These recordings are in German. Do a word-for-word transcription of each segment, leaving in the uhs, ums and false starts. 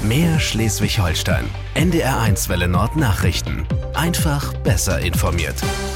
Mehr Schleswig-Holstein. N D R eins Welle Nord Nachrichten. Einfach besser informiert.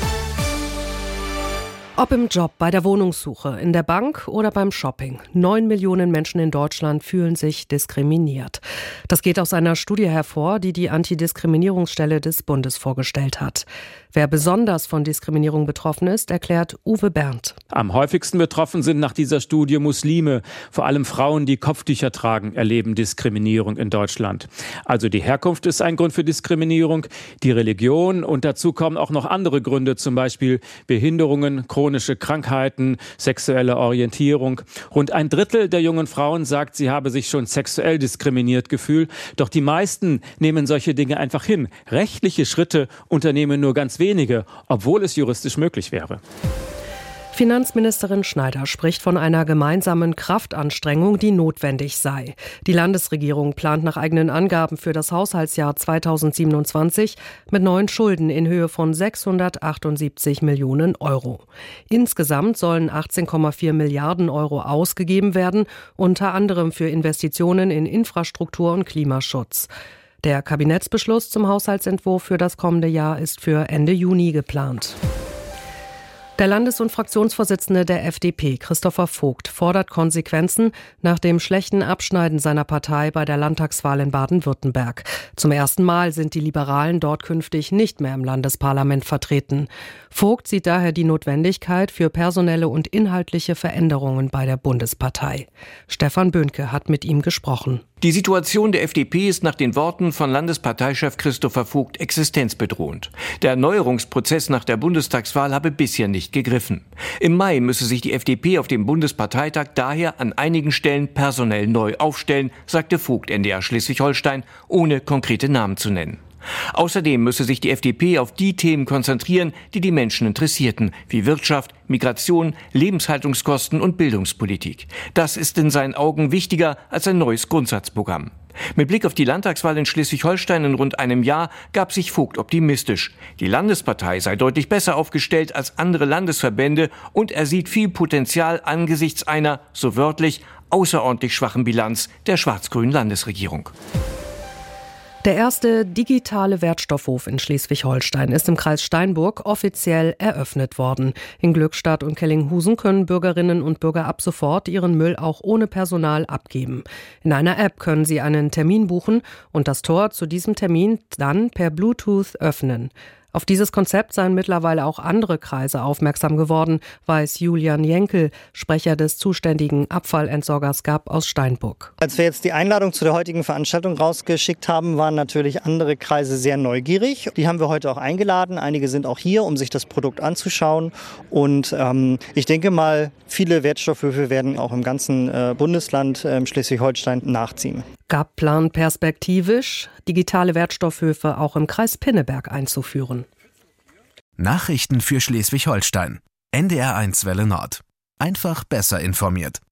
Ob im Job, bei der Wohnungssuche, in der Bank oder beim Shopping. Neun Millionen Menschen in Deutschland fühlen sich diskriminiert. Das geht aus einer Studie hervor, die die Antidiskriminierungsstelle des Bundes vorgestellt hat. Wer besonders von Diskriminierung betroffen ist, erklärt Uwe Berndt. Am häufigsten betroffen sind nach dieser Studie Muslime. Vor allem Frauen, die Kopftücher tragen, erleben Diskriminierung in Deutschland. Also die Herkunft ist ein Grund für Diskriminierung, die Religion und dazu kommen auch noch andere Gründe, zum Beispiel Behinderungen, chronische Krankheiten, sexuelle Orientierung. Rund ein Drittel der jungen Frauen sagt, sie habe sich schon sexuell diskriminiert gefühlt. Doch die meisten nehmen solche Dinge einfach hin. Rechtliche Schritte unternehmen nur ganz wenige, obwohl es juristisch möglich wäre. Finanzministerin Schneider spricht von einer gemeinsamen Kraftanstrengung, die notwendig sei. Die Landesregierung plant nach eigenen Angaben für das Haushaltsjahr zweitausendsiebenundzwanzig mit neuen Schulden in Höhe von sechshundertachtundsiebzig Millionen Euro. Insgesamt sollen achtzehn Komma vier Milliarden Euro ausgegeben werden, unter anderem für Investitionen in Infrastruktur und Klimaschutz. Der Kabinettsbeschluss zum Haushaltsentwurf für das kommende Jahr ist für Ende Juni geplant. Der Landes- und Fraktionsvorsitzende der F D P, Christopher Vogt, fordert Konsequenzen nach dem schlechten Abschneiden seiner Partei bei der Landtagswahl in Baden-Württemberg. Zum ersten Mal sind die Liberalen dort künftig nicht mehr im Landesparlament vertreten. Vogt sieht daher die Notwendigkeit für personelle und inhaltliche Veränderungen bei der Bundespartei. Stefan Böhnke hat mit ihm gesprochen. Die Situation der F D P ist nach den Worten von Landesparteichef Christopher Vogt existenzbedrohend. Der Erneuerungsprozess nach der Bundestagswahl habe bisher nicht gegriffen. Im Mai müsse sich die F D P auf dem Bundesparteitag daher an einigen Stellen personell neu aufstellen, sagte Vogt N D R Schleswig-Holstein, ohne konkrete Namen zu nennen. Außerdem müsse sich die F D P auf die Themen konzentrieren, die die Menschen interessierten, wie Wirtschaft, Migration, Lebenshaltungskosten und Bildungspolitik. Das ist in seinen Augen wichtiger als ein neues Grundsatzprogramm. Mit Blick auf die Landtagswahl in Schleswig-Holstein in rund einem Jahr gab sich Vogt optimistisch. Die Landespartei sei deutlich besser aufgestellt als andere Landesverbände und er sieht viel Potenzial angesichts einer, so wörtlich, außerordentlich schwachen Bilanz der schwarz-grünen Landesregierung. Der erste digitale Wertstoffhof in Schleswig-Holstein ist im Kreis Steinburg offiziell eröffnet worden. In Glückstadt und Kellinghusen können Bürgerinnen und Bürger ab sofort ihren Müll auch ohne Personal abgeben. In einer App können sie einen Termin buchen und das Tor zu diesem Termin dann per Bluetooth öffnen. Auf dieses Konzept seien mittlerweile auch andere Kreise aufmerksam geworden, weiß Julian Jenkel, Sprecher des zuständigen Abfallentsorgers G A B aus Steinburg. Als wir jetzt die Einladung zu der heutigen Veranstaltung rausgeschickt haben, waren natürlich andere Kreise sehr neugierig. Die haben wir heute auch eingeladen. Einige sind auch hier, um sich das Produkt anzuschauen. Und ähm, ich denke mal, viele Wertstoffhöfe werden auch im ganzen äh, Bundesland äh, Schleswig-Holstein nachziehen. G A B plant perspektivisch, digitale Wertstoffhöfe auch im Kreis Pinneberg einzuführen. Nachrichten für Schleswig-Holstein. N D R eins Welle Nord. Einfach besser informiert.